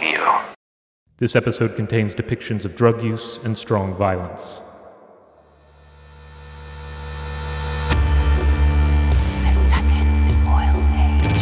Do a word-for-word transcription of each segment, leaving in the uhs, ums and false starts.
you. This episode contains depictions of drug use and strong violence. The second oil age.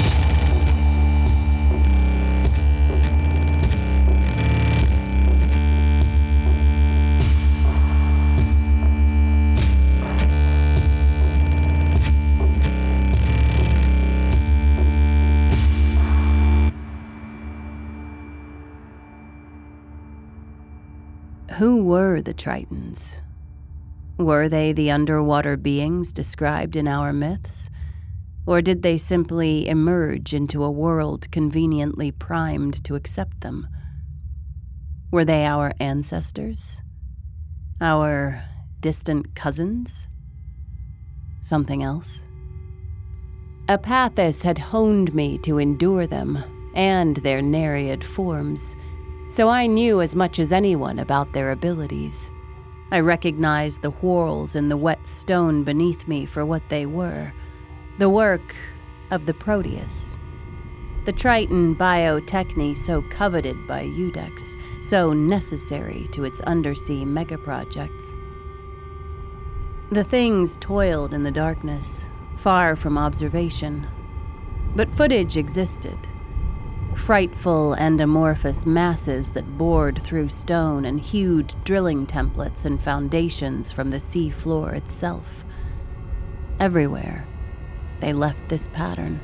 Who were the Tritons? Were they the underwater beings described in our myths? Or did they simply emerge into a world conveniently primed to accept them? Were they our ancestors? Our distant cousins? Something else? Apathis had honed me to endure them and their nereid forms, so I knew as much as anyone about their abilities. I recognized the whorls in the wet stone beneath me for what they were, the work of the Proteus. The Triton biotechny so coveted by Eudex, so necessary to its undersea megaprojects. The things toiled in the darkness, far from observation, but footage existed. Frightful and amorphous masses that bored through stone and hewed drilling templates and foundations from the sea floor itself. Everywhere, they left this pattern.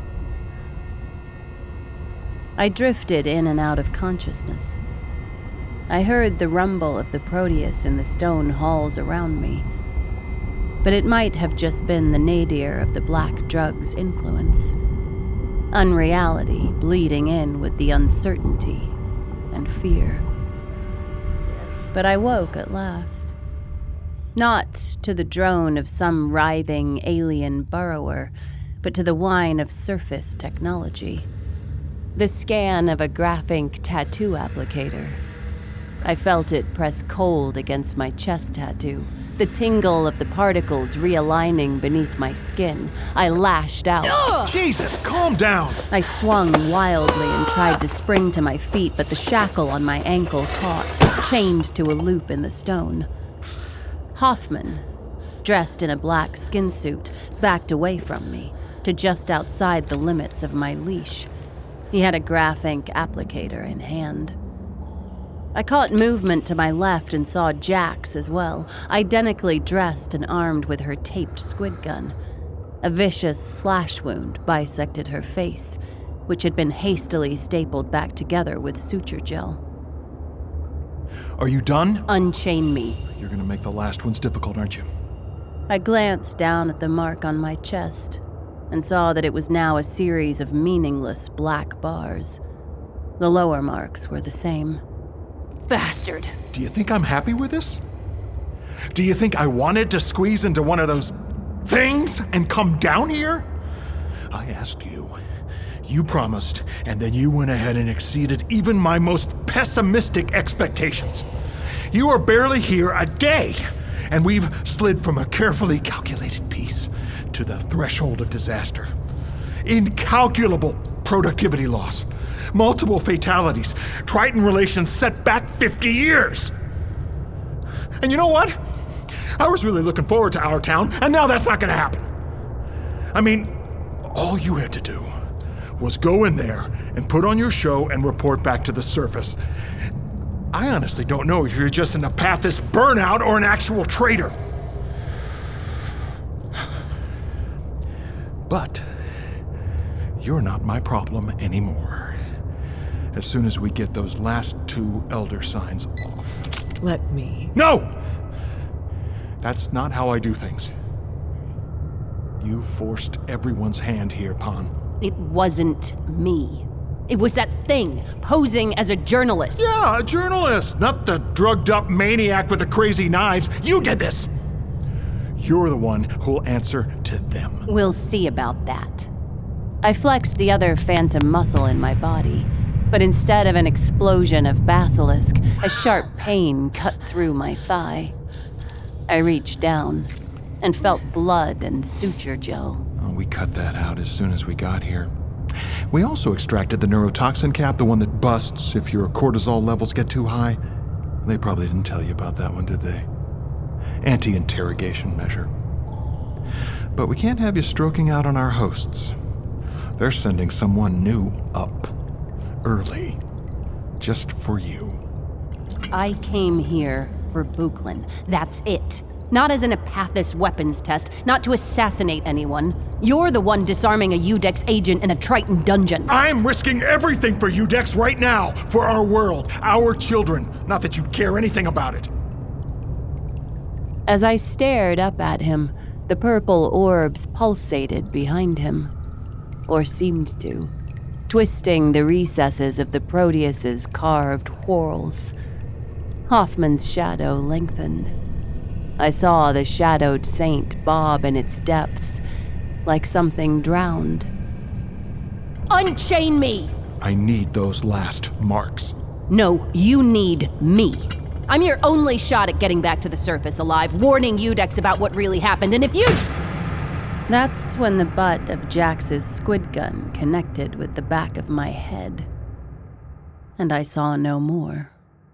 I drifted in and out of consciousness. I heard the rumble of the Proteus in the stone halls around me, but it might have just been the nadir of the black drug's influence. Unreality bleeding in with the uncertainty and fear. But I woke at last. Not to the drone of some writhing alien burrower, but to the whine of surface technology. The scan of a graphink tattoo applicator. I felt it press cold against my chest tattoo, the tingle of the particles realigning beneath my skin. I lashed out. Ugh! Jesus, calm down! I swung wildly and tried to spring to my feet, but the shackle on my ankle caught, chained to a loop in the stone. Hoffman, dressed in a black skin suit, backed away from me, to just outside the limits of my leash. He had a graphink applicator in hand. I caught movement to my left and saw Jax as well, identically dressed and armed with her taped squid gun. A vicious slash wound bisected her face, which had been hastily stapled back together with suture gel. Are you done? Unchain me. You're gonna make the last ones difficult, aren't you? I glanced down at the mark on my chest and saw that it was now a series of meaningless black bars. The lower marks were the same. Bastard. Do you think I'm happy with this? Do you think I wanted to squeeze into one of those things and come down here? I asked you. You promised, and then you went ahead and exceeded even my most pessimistic expectations. You are barely here a day, and we've slid from a carefully calculated peace to the threshold of disaster. Incalculable productivity loss. Multiple fatalities. Triton relations set back fifty years. And you know what? I was really looking forward to our town, and now that's not going to happen. I mean, all you had to do was go in there and put on your show and report back to the surface. I honestly don't know if you're just an Apathis burnout or an actual traitor. But you're not my problem anymore. As soon as we get those last two elder signs off. Let me. No! That's not how I do things. You forced everyone's hand here, Pan. It wasn't me. It was that thing, posing as a journalist. Yeah, a journalist, not the drugged-up maniac with the crazy knives. You did this! You're the one who'll answer to them. We'll see about that. I flexed the other phantom muscle in my body, but instead of an explosion of basilisk, a sharp pain cut through my thigh. I reached down and felt blood and suture gel. Oh, we cut that out as soon as we got here. We also extracted the neurotoxin cap, the one that busts if your cortisol levels get too high. They probably didn't tell you about that one, did they? Anti-interrogation measure. But we can't have you stroking out on our hosts. They're sending someone new up. Early. Just for you. I came here for Buklin. That's it. Not as an Apathis weapons test, not to assassinate anyone. You're the one disarming a Eudex agent in a Triton dungeon. I'm risking everything for Eudex right now, for our world, our children. Not that you'd care anything about it. As I stared up at him, the purple orbs pulsated behind him. Or seemed to, twisting the recesses of the Proteus's carved whorls. Hoffman's shadow lengthened. I saw the shadowed saint bob in its depths, like something drowned. Unchain me! I need those last marks. No, you need me. I'm your only shot at getting back to the surface alive, warning Eudex about what really happened, and if you... That's when the butt of Jax's squid gun connected with the back of my head. And I saw no more.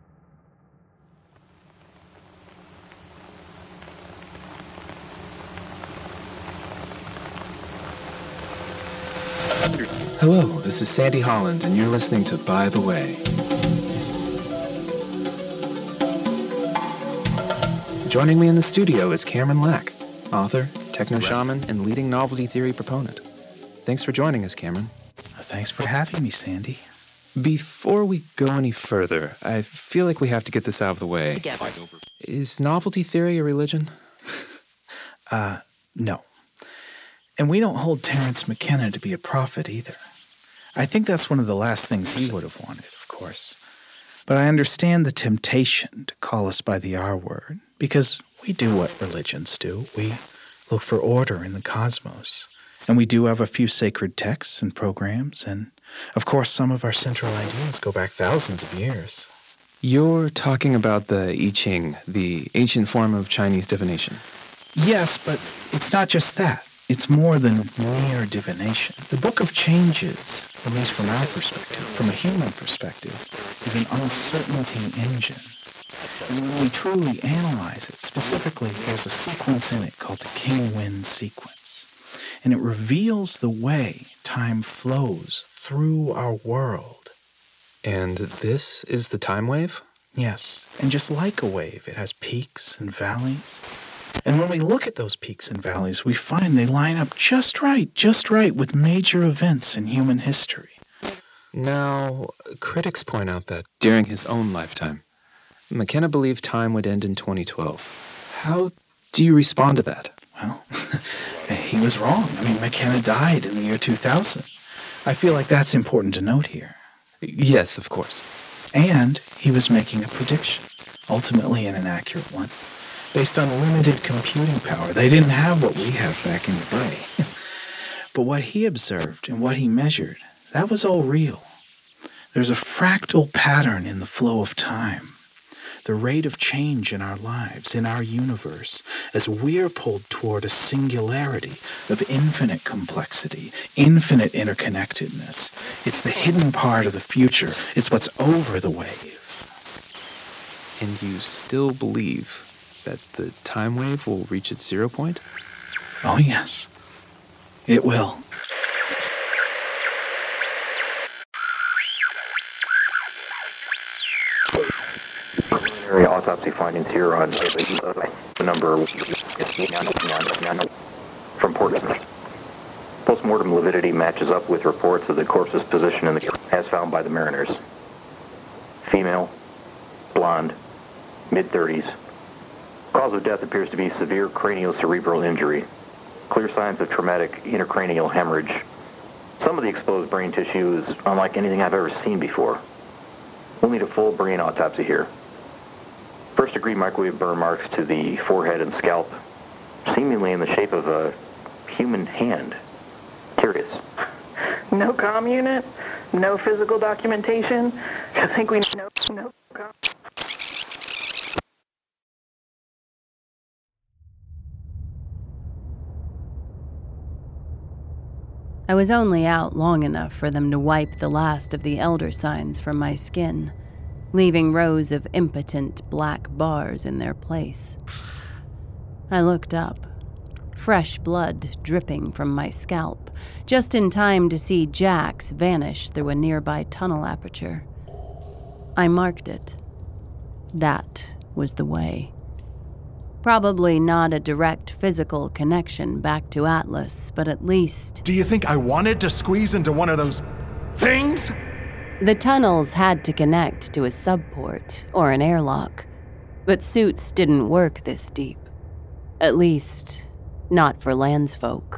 Hello, this is Sandy Holland, and you're listening to By the Way. Joining me in the studio is Cameron Lack, author, techno-shaman, and leading novelty theory proponent. Thanks for joining us, Cameron. Thanks for having me, Sandy. Before we go any further, I feel like we have to get this out of the way. Is novelty theory a religion? uh, no. And we don't hold Terence McKenna to be a prophet either. I think that's one of the last things he would have wanted, of course. But I understand the temptation to call us by the R word, because we do what religions do. We look for order in the cosmos. And we do have a few sacred texts and programs, and of course some of our central ideas go back thousands of years. You're talking about the I Ching, the ancient form of Chinese divination. Yes, but it's not just that. It's more than mere divination. The Book of Changes, at least from our perspective, from a human perspective, is an uncertainty engine. And when we truly analyze it, specifically, there's a sequence in it called the King Wind sequence. And it reveals the way time flows through our world. And this is the time wave? Yes, and just like a wave, it has peaks and valleys. And when we look at those peaks and valleys, we find they line up just right, just right with major events in human history. Now, critics point out that during his own lifetime, McKenna believed time would end in twenty twelve. How do you respond to that? Well, he was wrong. I mean, McKenna died in the year two thousand. I feel like that's important to note here. Yes, of course. And he was making a prediction, ultimately an inaccurate one, based on limited computing power. They didn't have what we have back in the day. But what he observed and what he measured, that was all real. There's a fractal pattern in the flow of time, the rate of change in our lives, in our universe, as we're pulled toward a singularity of infinite complexity, infinite interconnectedness. It's the hidden part of the future. It's what's over the wave. And you still believe that the time wave will reach its zero point? Oh, yes. It will. Preliminary autopsy findings here on the number from Portsmouth. Postmortem lividity matches up with reports of the corpse's position in the as found by the mariners. Female, blonde, mid-thirties. Cause of death appears to be severe craniocerebral injury. Clear signs of traumatic intracranial hemorrhage. Some of the exposed brain tissue is unlike anything I've ever seen before. We'll need a full brain autopsy here. First-degree microwave burn marks to the forehead and scalp, seemingly in the shape of a human hand. Curious. No comm unit? No physical documentation? I think we know. No comm. I was only out long enough for them to wipe the last of the elder signs from my skin, leaving rows of impotent black bars in their place. I looked up, fresh blood dripping from my scalp, just in time to see Jax vanish through a nearby tunnel aperture. I marked it. That was the way. Probably not a direct physical connection back to Atlas, but at least... Do you think I wanted to squeeze into one of those things? The tunnels had to connect to a subport or an airlock, but suits didn't work this deep. At least, not for landsfolk.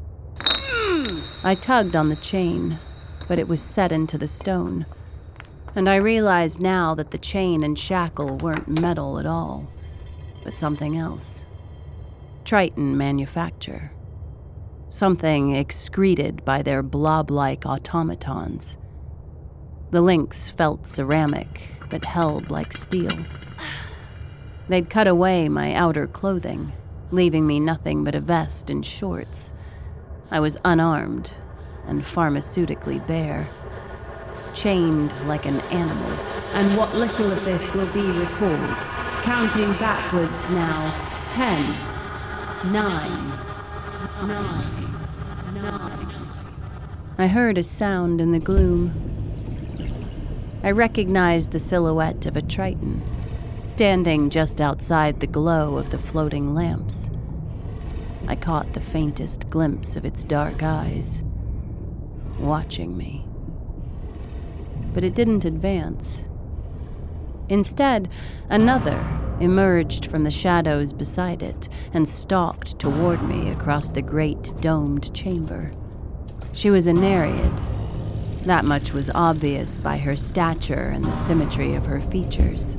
I tugged on the chain, but it was set into the stone, and I realized now that the chain and shackle weren't metal at all, but something else. Triton manufacture. Something excreted by their blob-like automatons. The links felt ceramic, but held like steel. They'd cut away my outer clothing, leaving me nothing but a vest and shorts. I was unarmed and pharmaceutically bare, chained like an animal. And what little of this will be recalled. Counting backwards now. Ten. Nine. Nine. Nine. I heard a sound in the gloom. I recognized the silhouette of a Triton, standing just outside the glow of the floating lamps. I caught the faintest glimpse of its dark eyes, watching me. But it didn't advance. Instead, another emerged from the shadows beside it and stalked toward me across the great domed chamber. She was a Nereid. That much was obvious by her stature and the symmetry of her features.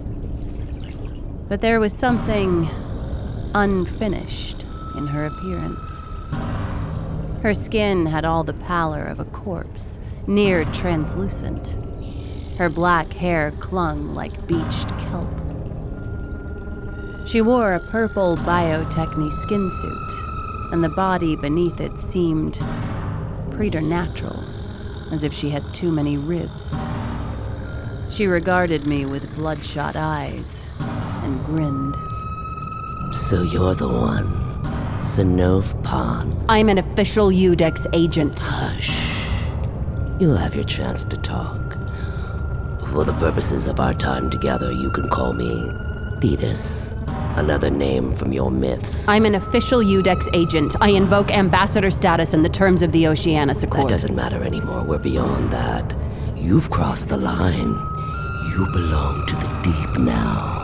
But there was something unfinished in her appearance. Her skin had all the pallor of a corpse, near translucent. Her black hair clung like beached kelp. She wore a purple Biotechny skin suit, and the body beneath it seemed preternatural, as if she had too many ribs. She regarded me with bloodshot eyes and grinned. So you're the one, Sinov Pan. I'm an official Eudex agent. Hush. You'll have your chance to talk. For the purposes of our time together, you can call me Thetis, another name from your myths. I'm an official Eudex agent. I invoke ambassador status in the terms of the Oceanus Accord. That doesn't matter anymore. We're beyond that. You've crossed the line. You belong to the deep now.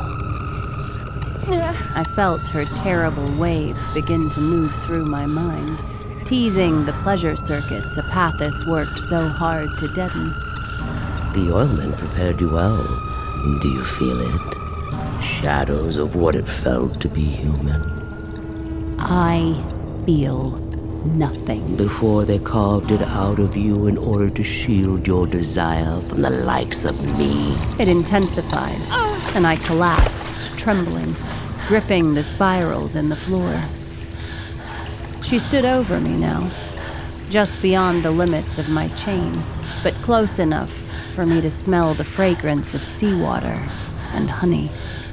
I felt her terrible waves begin to move through my mind, teasing the pleasure circuits Apathis worked so hard to deaden. The oilmen prepared you well. Do you feel it? Shadows of what it felt to be human. I feel nothing. Before they carved it out of you in order to shield your desire from the likes of me. It intensified, and I collapsed, trembling, gripping the spirals in the floor. She stood over me now, just beyond the limits of my chain, but close enough for me to smell the fragrance of seawater and honey.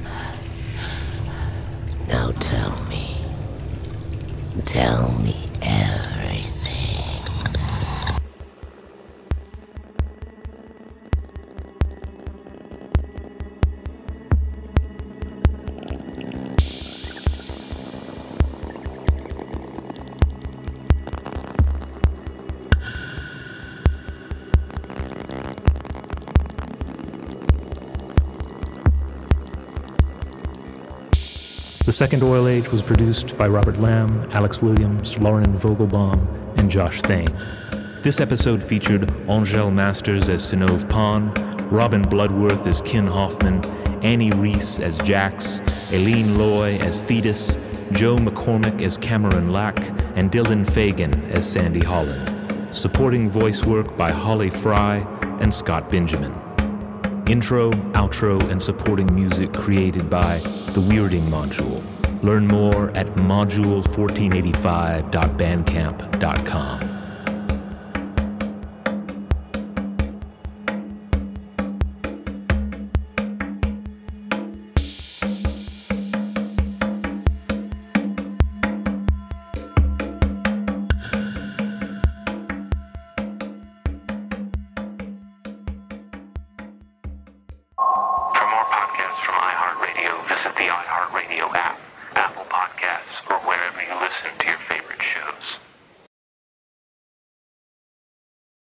Now tell me. Tell me everything. The Second Oil Age was produced by Robert Lamb, Alex Williams, Lauren Vogelbaum, and Josh Thane. This episode featured Angel Masters as Sinov Pan, Robin Bloodworth as Kin Hoffman, Annie Reese as Jax, Aileen Loy as Thetis, Joe McCormick as Cameron Lack, and Dylan Fagan as Sandy Holland. Supporting voice work by Holly Fry and Scott Benjamin. Intro, outro, and supporting music created by The Weirding Module. Learn more at module fourteen eighty-five dot bandcamp dot com. Radio, visit the iHeartRadio app, Apple Podcasts, or wherever you listen to your favorite shows.